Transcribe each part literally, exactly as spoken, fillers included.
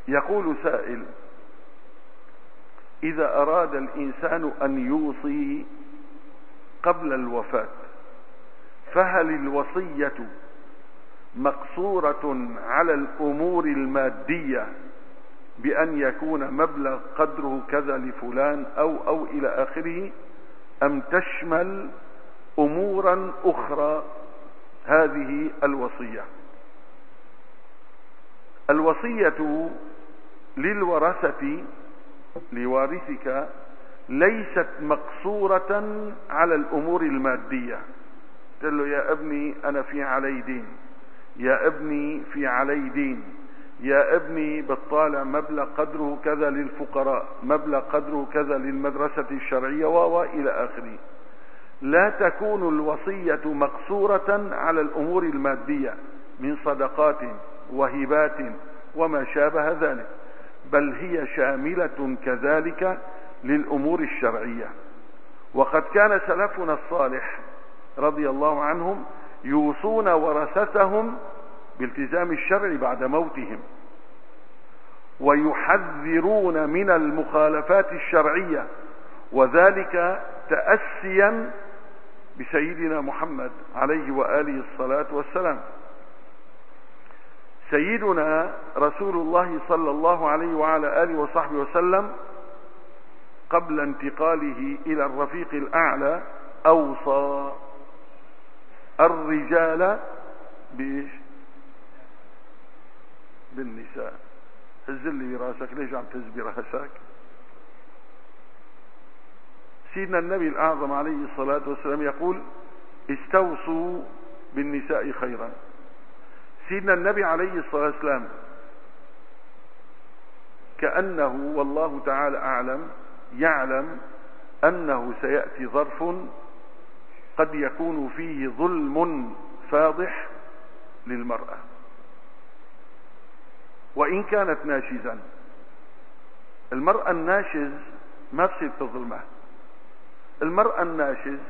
يقول سائل: إذا أراد الإنسان أن يوصي قبل الوفاة فهل الوصية مقصورة على الأمور المادية بأن يكون مبلغ قدره كذا لفلان أو أو إلى آخره، أم تشمل أمورا أخرى هذه الوصية؟ الوصية للورثة لوارثك ليست مقصورة على الأمور المادية. قل له: يا ابني أنا في علي دين، يا ابني في علي دين، يا ابني بتطالع مبلغ قدره كذا للفقراء، مبلغ قدره كذا للمدرسة الشرعية وإلى آخره. لا تكون الوصية مقصورة على الأمور المادية من صدقات وهبات وما شابه ذلك، بل هي شاملة كذلك للأمور الشرعية. وقد كان سلفنا الصالح رضي الله عنهم يوصون ورثتهم بالتزام الشرع بعد موتهم، ويحذرون من المخالفات الشرعية، وذلك تأسيا بسيدنا محمد عليه وآله الصلاة والسلام. سيدنا رسول الله صلى الله عليه وعلى آله وصحبه وسلم قبل انتقاله إلى الرفيق الأعلى أوصى الرجال بإيش؟ بالنساء. هز لي براسك، ليش عم تهز براسك؟ سيدنا النبي الأعظم عليه الصلاة والسلام يقول: استوصوا بالنساء خيرا. سيدنا النبي عليه الصلاة والسلام كأنه والله تعالى أعلم يعلم أنه سيأتي ظرف قد يكون فيه ظلم فاضح للمرأة، وإن كانت ناشزا. المرأة الناشز ما بصير تظلمها. المرأة الناشز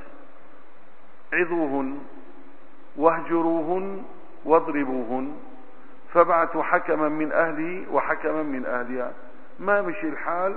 عظوهن واهجروهن واضربوهن، فابعثوا حكما من أهله وحكما من أهلها، ما مشي الحال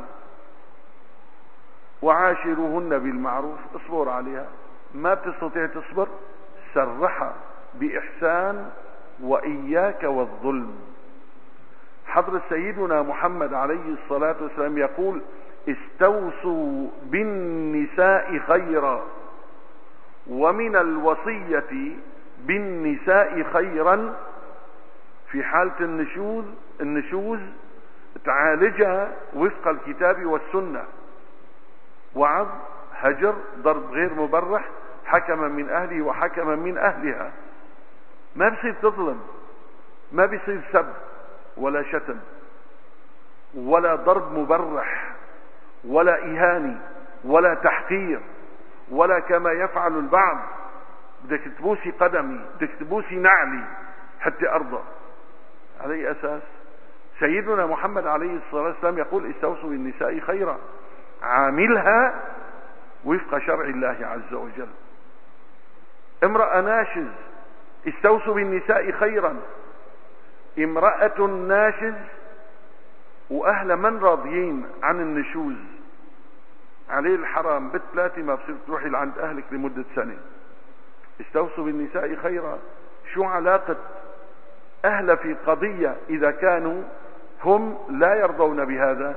وعاشروهن بالمعروف، اصبر عليها. ما بتستطيع تصبر، سرحها بإحسان وإياك والظلم. حضرة سيدنا محمد عليه الصلاة والسلام يقول: استوصوا بالنساء خيرا، ومن الوصية بالنساء خيرا في حالة النشوز النشوز تعالجها وفق الكتاب والسنة: وعظ، هجر، ضرب غير مبرح، حكما من أهله وحكما من أهلها. ما بصير تظلم، ما بصير سب ولا شتم ولا ضرب مبرح ولا إهانة ولا تحقير، ولا كما يفعل البعض: بدك تبوسي قدمي، بدك تبوسي نعلي حتى أرضى. على أي أساس؟ سيدنا محمد عليه الصلاة والسلام يقول: استوصوا بالنساء خيرا، عاملها وفق شرع الله عز وجل. امرأة ناشز: استوصوا بالنساء خيرا. امرأة ناشز وأهل من راضيين عن النشوز عليه الحرام بالثلاثة، ما بصير تروحي لعند أهلك لمدة سنة. استوصوا بالنساء خيرا. شو علاقة أهل في قضية إذا كانوا هم لا يرضون بهذا؟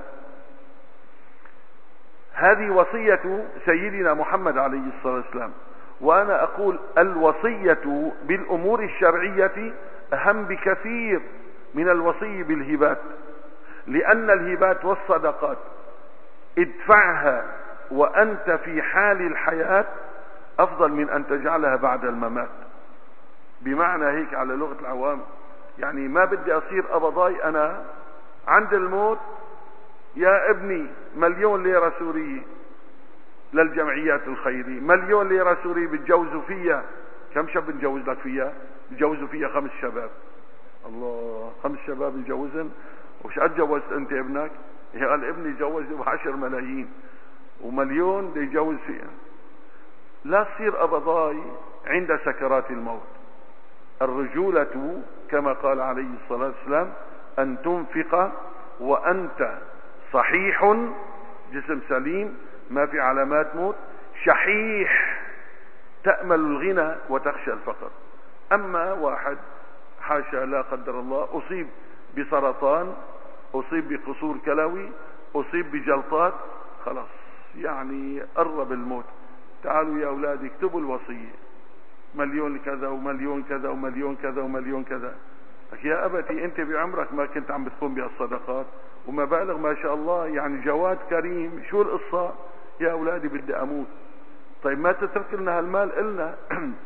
هذه وصية سيدنا محمد عليه الصلاة والسلام. وأنا أقول الوصية بالأمور الشرعية أهم بكثير من الوصي بالهبات، لأن الهبات والصدقات ادفعها وأنت في حال الحياة أفضل من أن تجعلها بعد الممات. بمعنى هيك على لغة العوام، يعني ما بدي أصير أبضاي أنا عند الموت: يا ابني مليون ليرة سورية للجمعيات الخيرية، مليون ليرة سورية بتجوزوا فيها. كم شاب نجوز لك فيها؟ نجوزوا فيها خمس شباب. الله، خمس شباب نجوزن. وش قد جوزت انت ابنك؟ قال ابني جوزه بعشر ملايين ومليون دي يجوز فيها. لا تصير أبضاي عند سكرات الموت. الرجولة كما قال عليه الصلاة والسلام: أن تنفق وأنت صحيح، جسم سليم ما في علامات موت، شحيح تأمل الغنى وتخشى الفقر. أما واحد حاشا لا قدر الله أصيب بسرطان، أصيب بقصور كلوي، أصيب بجلطات، خلاص يعني قرب الموت، تعالوا يا أولادي اكتبوا الوصية، مليون كذا ومليون كذا ومليون كذا ومليون كذا. يا أبتي أنت بعمرك ما كنت عم بتقوم بالصدقات ومبالغ ما شاء الله، يعني جواد كريم، شو القصة؟ يا أولادي بدي أموت. طيب ما تترك لنا هالمال إلنا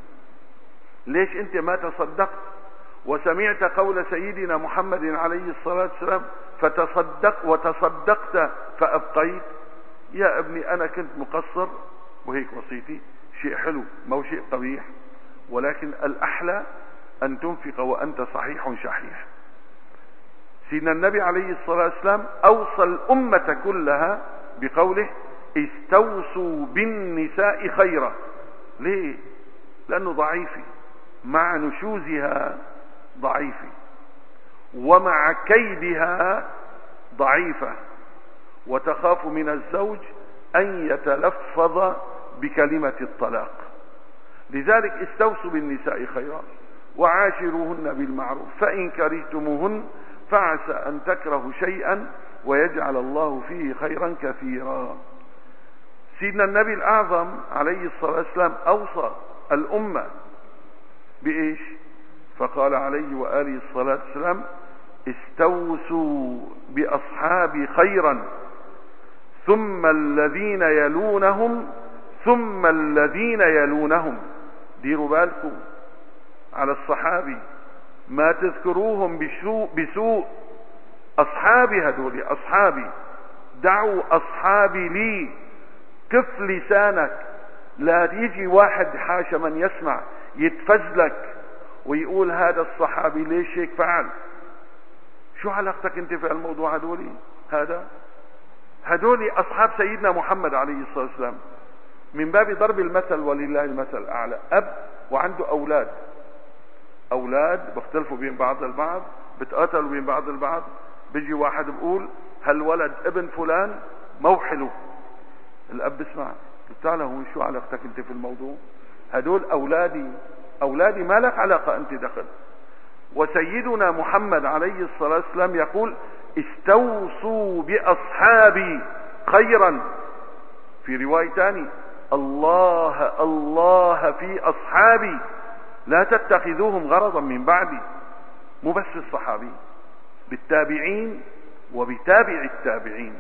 ليش أنت ما تصدقت وسمعت قول سيدنا محمد عليه الصلاة والسلام فتصدق وتصدقت فأبقيت؟ يا ابني أنا كنت مقصر وهيك وصيتي، شيء حلو مو شيء قبيح، ولكن الأحلى أن تنفق وأنت صحيح شحيح. سيدنا النبي عليه الصلاة والسلام أوصى الأمة كلها بقوله استوصوا بالنساء خيرا. ليه؟ لأنه ضعيفة مع نشوزها ضعيفة ومع كيدها ضعيفة، وتخاف من الزوج أن يتلفظ بكلمة الطلاق. لذلك استوصوا بالنساء خيرا وعاشروهن بالمعروف فإن كرهتموهن فعسى أن تكرهوا شيئا ويجعل الله فيه خيرا كثيرا. سيدنا النبي الأعظم عليه الصلاة والسلام أوصى الأمة بإيش؟ فقال عليه وآله الصلاة والسلام استوصوا بأصحابي خيرا ثم الذين يلونهم ثم الذين يلونهم. ديروا بالكم على الصحابي، ما تذكروهم بسوء, بسوء أصحابي، هذول أصحابي، دعوا أصحابي لي. كف لسانك، لا يجي واحد حاشا من يسمع يتفزلك ويقول هذا الصحابي ليش هيك فعل. شو علاقتك انت في الموضوع؟ هذولي هذا هذولي أصحاب سيدنا محمد عليه الصلاة والسلام. من باب ضرب المثل ولله المثل الأعلى، أب وعنده أولاد، أولاد بيختلفوا بين بعض البعض، بتقاتلوا بين بعض البعض، بيجي واحد بيقول هالولد ابن فلان مو حلو، الأب بسمع تعال هون شو علاقتك انت في الموضوع؟ هدول أولادي، أولادي ما لك علاقة انت دخل. وسيدنا محمد عليه الصلاة والسلام يقول استوصوا بأصحابي خيرا. في رواية تاني الله الله في أصحابي لا تتخذوهم غرضا من بعدي. مو بس الصحابي، بالتابعين وبتابع التابعين.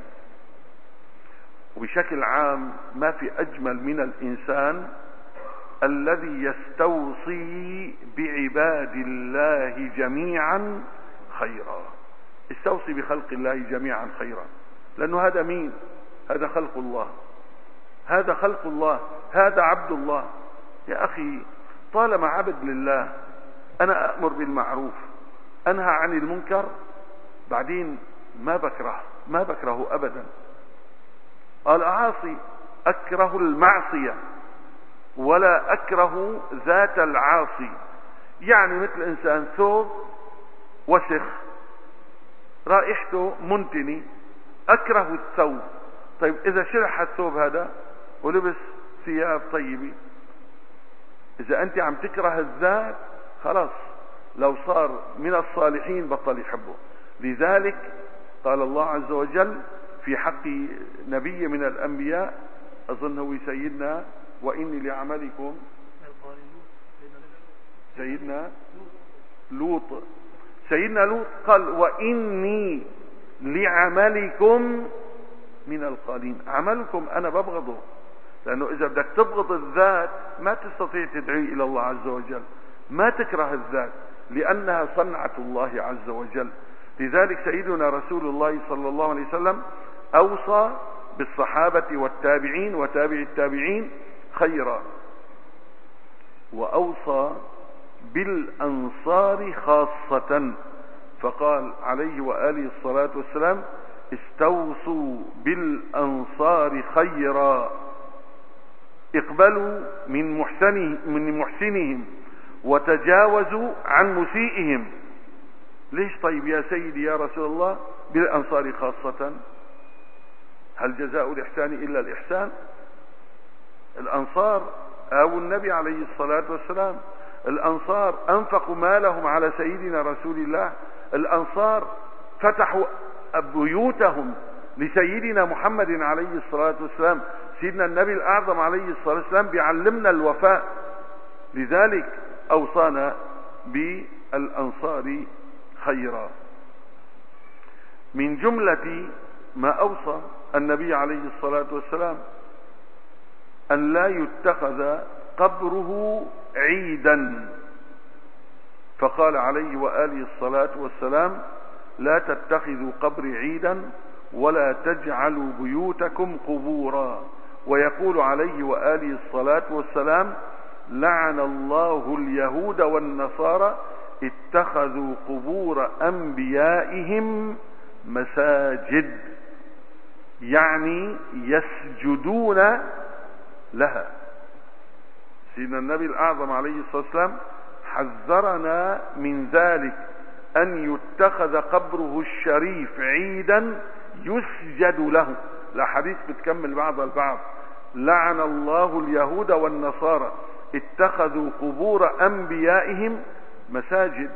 وبشكل عام ما في أجمل من الإنسان الذي يستوصي بعباد الله جميعا خيرا. استوصي بخلق الله جميعا خيرا، لأنه هذا مين؟ هذا خلق الله، هذا خلق الله، هذا عبد الله. يا أخي طالما عبد لله أنا أأمر بالمعروف أنهى عن المنكر، بعدين ما بكره ما بكره أبدا. الأعاصي أكره المعصية ولا أكره ذات العاصي. يعني مثل إنسان ثوب وسخ رائحته منتني، أكره الثوب. طيب إذا شرح الثوب هذا ولبس ثياب طيبة، إذا أنت عم تكره الذات خلاص، لو صار من الصالحين بطل يحبه. لذلك قال الله عز وجل في حق نبي من الأنبياء، أظن هو سيدنا وإني لعملكم، سيدنا لوط، سيدنا لوط قال وإني لعملكم من القالين. عملكم أنا ببغضه، لأنه إذا بدك تبغض الذات ما تستطيع تدعي إلى الله عز وجل. ما تكره الذات لأنها صنعة الله عز وجل. لذلك سيدنا رسول الله صلى الله عليه وسلم أوصى بالصحابة والتابعين وتابع التابعين خيرا، وأوصى بالأنصار خاصة، فقال عليه وآله الصلاة والسلام استوصوا بالأنصار خيرا، اقبلوا من محسنه من محسنهم وتجاوزوا عن مسيئهم. ليش طيب يا سيدي يا رسول الله؟ بالأنصار خاصة؟ هل جزاء الإحسان إلا الإحسان؟ الأنصار آووا النبي عليه الصلاة والسلام، الأنصار أنفقوا مالهم على سيدنا رسول الله، الأنصار فتحوا بيوتهم لسيدنا محمد عليه الصلاة والسلام. سيدنا النبي الأعظم عليه الصلاة والسلام بيعلمنا الوفاء، لذلك أوصانا بالأنصار خيرا. من جملة ما أوصى النبي عليه الصلاة والسلام أن لا يتخذ قبره عيدا، فقال عليه وآله الصلاة والسلام: لا تتخذوا قبري عيدا ولا تجعلوا بيوتكم قبورا. ويقول عليه وآله الصلاة والسلام: لعن الله اليهود والنصارى اتخذوا قبور أنبيائهم مساجد، يعني يسجدون لها. سيدنا النبي الأعظم عليه الصلاة والسلام حذرنا من ذلك، أن يتخذ قبره الشريف عيدا يسجد له. الأحاديث بتكمل بعض البعض. لعن الله اليهود والنصارى اتخذوا قبور أنبيائهم مساجد.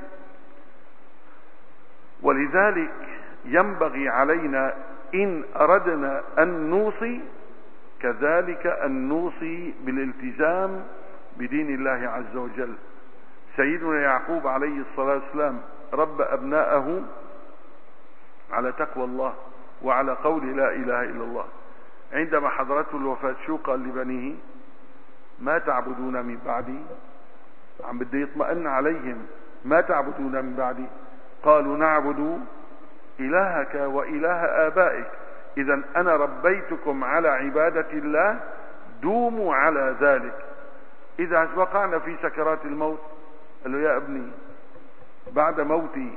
ولذلك ينبغي علينا إن أردنا أن نوصي كذلك أن نوصي بالالتزام بدين الله عز وجل. سيدنا يعقوب عليه الصلاة والسلام رب أبناءه على تقوى الله وعلى قول لا إله إلا الله. عندما حضرته الوفاة شو قال لبنيه؟ ما تعبدون من بعدي؟ عم بده يطمئن عليهم. ما تعبدون من بعدي؟ قالوا نعبد إلهك وإله آبائك. إذا أنا ربيتكم على عبادة الله، دوموا على ذلك. إذا وقعنا في سكرات الموت قال له: يا ابني بعد موتي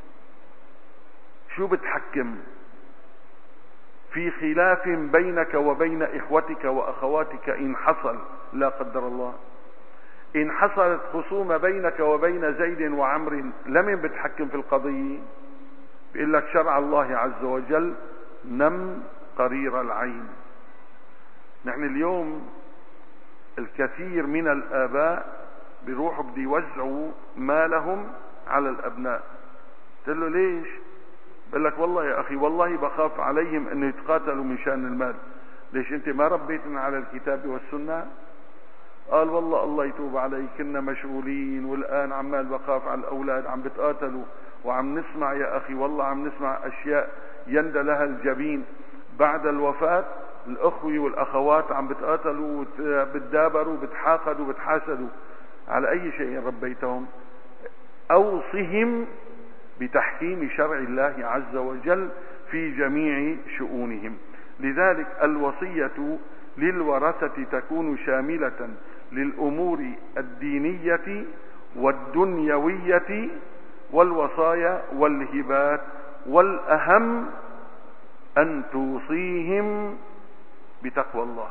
شو بتحكم في خلاف بينك وبين إخوتك وأخواتك إن حصل لا قدر الله؟ إن حصلت خصومة بينك وبين زيد وعمر، لمن بتحكم في القضية؟ بيقول لك شرع الله عز وجل: نم قرير العين. نحن اليوم الكثير من الآباء بيروحوا بدي يوزعوا مالهم على الأبناء. قلت له: ليش؟ بقول لك: والله يا أخي والله بخاف عليهم أن يتقاتلوا من شأن المال. ليش أنت ما ربيتنا على الكتاب والسنة؟ قال: والله الله يتوب علي، كنا مشغولين والآن عمال بخاف على الأولاد عم بتقاتلوا، وعم نسمع يا أخي والله عم نسمع أشياء يندى لها الجبين. بعد الوفاة الأخوة والأخوات عم بتقاتلوا وبتدابروا وبتحاقدوا وبتحاسدوا. على أي شيء ربيتهم؟ أوصهم بتحكيم شرع الله عز وجل في جميع شؤونهم. لذلك الوصية للورثة تكون شاملة للأمور الدينية والدنيوية والوصايا والهبات، والأهم أن توصيهم بتقوى الله،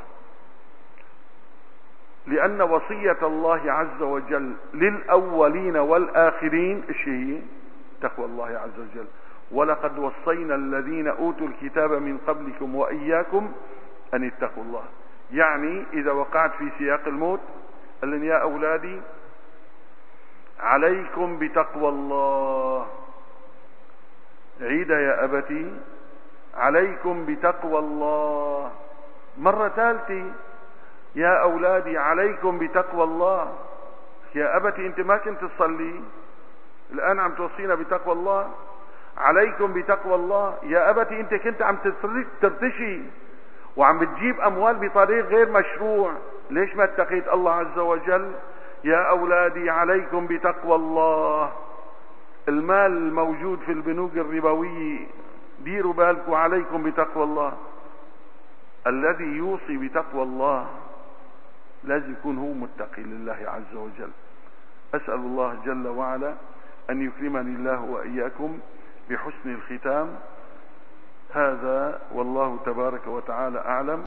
لأن وصية الله عز وجل للأولين والآخرين إيش هي؟ تقوى الله عز وجل. ولقد وصينا الذين أوتوا الكتاب من قبلكم وإياكم أن اتقوا الله. يعني إذا وقعت في سياق الموت قال لهم: يا أولادي عليكم بتقوى الله. عيد يا أبتي: عليكم بتقوى الله. مرة ثالثة: يا أولادي عليكم بتقوى الله. يا أبتي أنت ما كنت تصلي، الآن عم توصينا بتقوى الله. عليكم بتقوى الله. يا أبتي أنت كنت عم ترتشي وعم بتجيب أموال بطريق غير مشروع، ليش ما اتقيت الله عز وجل؟ يا أولادي عليكم بتقوى الله. المال الموجود في البنوك الربوية ديروا بالكم، عليكم بتقوى الله. الذي يوصي بتقوى الله لازم يكون هو متقي لله عز وجل. أسأل الله جل وعلا أن يكرمني الله وإياكم بحسن الختام. هذا والله تبارك وتعالى أعلم.